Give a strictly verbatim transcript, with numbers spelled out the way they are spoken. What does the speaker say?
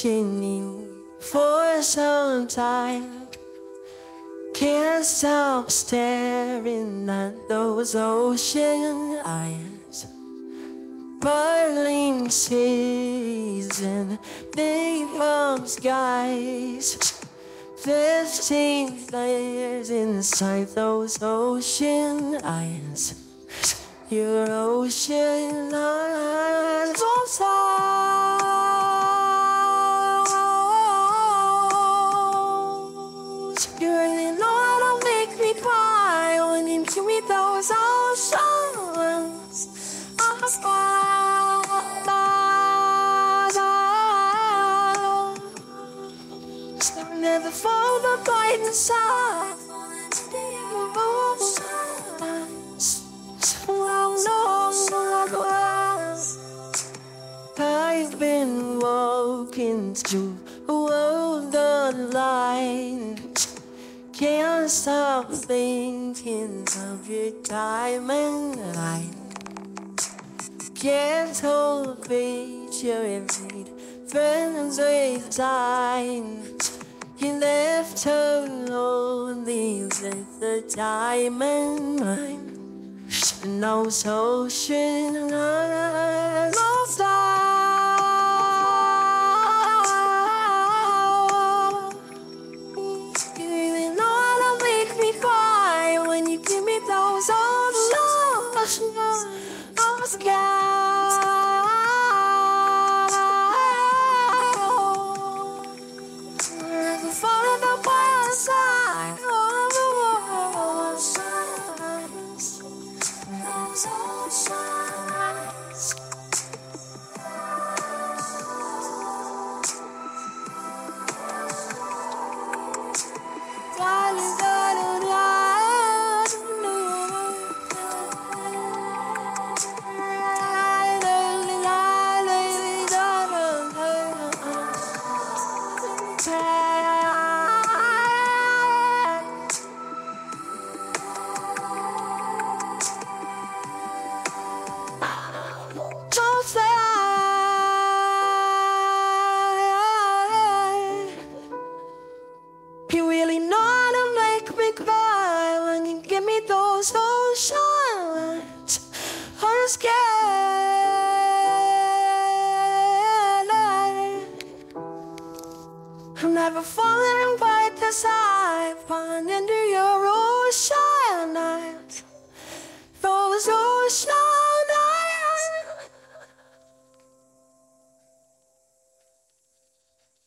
ocean for some time. Can't stop staring at those ocean eyes. Burning seas and big bomb skies. Fifteen layers inside those ocean eyes. Your ocean eyes on stars. You really know how to make me cry when you give me those oceans. Oh, stars. Never fall apart inside. I've been walking through a world of light. Can't stop thinking of your diamond light. Can't hold a picture and read friends with time. You left her lonely with the diamond mine. No ocean eyes of stars. You really know how to make me cry when you give me those old songs. Oh, skies. Falling apart inside. Oh, you really know how to make me cry when you give me those oceans. I'm scared. I'm never falling right as I find into your ocean.